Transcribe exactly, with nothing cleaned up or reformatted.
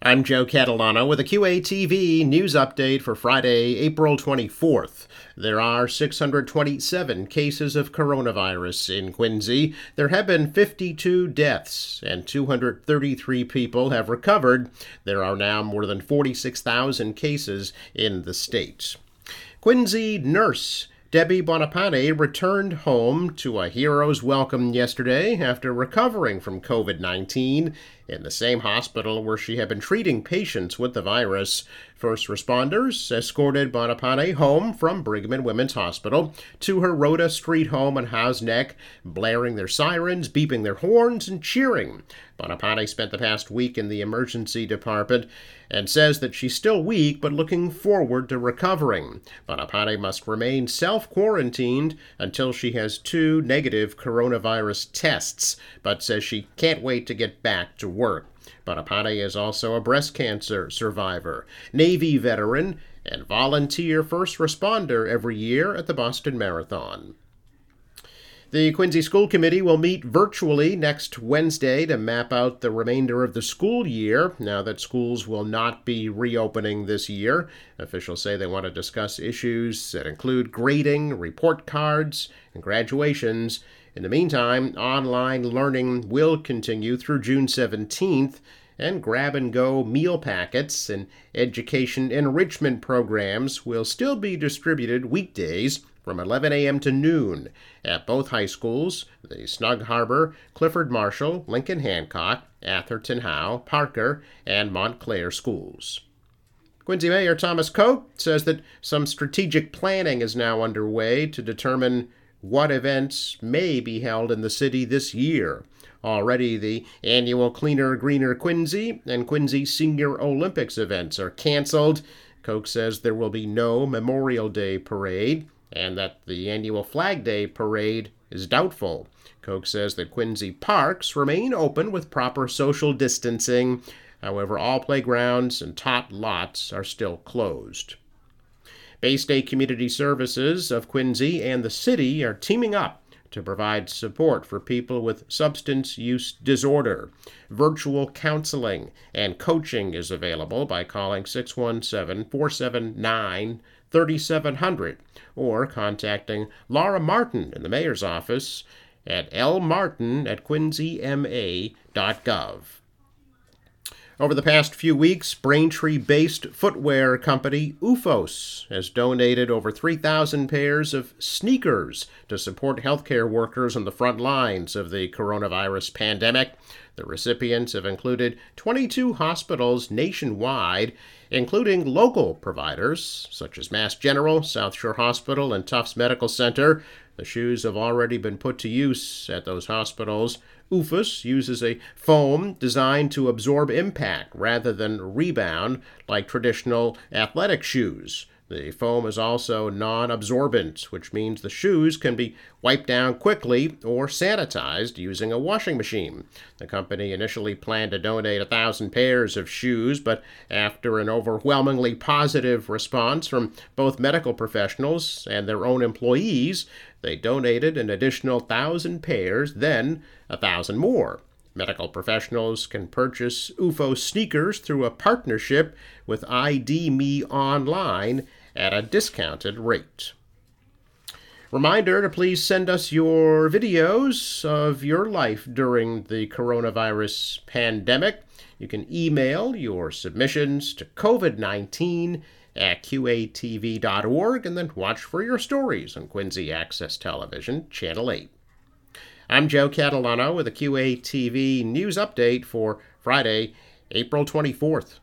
I'm Joe Catalano with a Q A T V news update for Friday, April twenty-fourth. There are six hundred twenty-seven cases of coronavirus in Quincy. There have been fifty-two deaths, and two hundred thirty-three people have recovered. There are now more than forty-six thousand cases in the state. Quincy nurse Debbie Bonapane returned home to a hero's welcome yesterday after recovering from covid nineteen in the same hospital where she had been treating patients with the virus. First responders escorted Bonapane home from Brigham and Women's Hospital to her Rhoda Street home in Howes Neck, blaring their sirens, beeping their horns, and cheering. Bonapane spent the past week in the emergency department and says that she's still weak but looking forward to recovering. Bonapane must remain self-quarantined until she has two negative coronavirus tests, but says she can't wait to get back to work. Bonapane is also a breast cancer survivor, Navy veteran, and volunteer first responder every year at the Boston Marathon. The Quincy School Committee will meet virtually next Wednesday to map out the remainder of the school year, now that schools will not be reopening this year. Officials say they want to discuss issues that include grading, report cards, and graduations. In the meantime, online learning will continue through June seventeenth, and grab-and-go meal packets and education enrichment programs will still be distributed weekdays from eleven a.m. to noon at both high schools, the Snug Harbor, Clifford Marshall, Lincoln Hancock, Atherton Howe, Parker, and Montclair schools. Quincy Mayor Thomas Koch says that some strategic planning is now underway to determine what events may be held in the city this year. Already, the annual Cleaner, Greener Quincy and Quincy Senior Olympics events are canceled. Koch says there will be no Memorial Day parade, and that the annual Flag Day parade is doubtful. Koch says that Quincy parks remain open with proper social distancing. However, all playgrounds and tot lots are still closed. Bay State Community Services of Quincy and the city are teaming up to provide support for people with substance use disorder. Virtual counseling and coaching is available by calling six one seven, four seven nine, three seven zero zero or contacting Laura Martin in the mayor's office at l martin at quincy m a dot gov. Over the past few weeks, Braintree-based footwear company OOFOS has donated over three thousand pairs of sneakers to support healthcare workers on the front lines of the coronavirus pandemic. The recipients have included twenty-two hospitals nationwide, including local providers such as Mass General, South Shore Hospital, and Tufts Medical Center. The shoes have already been put to use at those hospitals. OOFOS uses a foam designed to absorb impact rather than rebound like traditional athletic shoes. The foam is also non-absorbent, which means the shoes can be wiped down quickly or sanitized using a washing machine. The company initially planned to donate one thousand pairs of shoes, but after an overwhelmingly positive response from both medical professionals and their own employees, they donated an additional one thousand pairs, then one thousand more. Medical professionals can purchase OOFOS sneakers through a partnership with I D Me Online at a discounted rate. Reminder to please send us your videos of your life during the coronavirus pandemic. You can email your submissions to covid nineteen at q a t v dot org and then watch for your stories on Quincy Access Television, Channel eight. I'm Joe Catalano with a Q A T V news update for Friday, April twenty-fourth.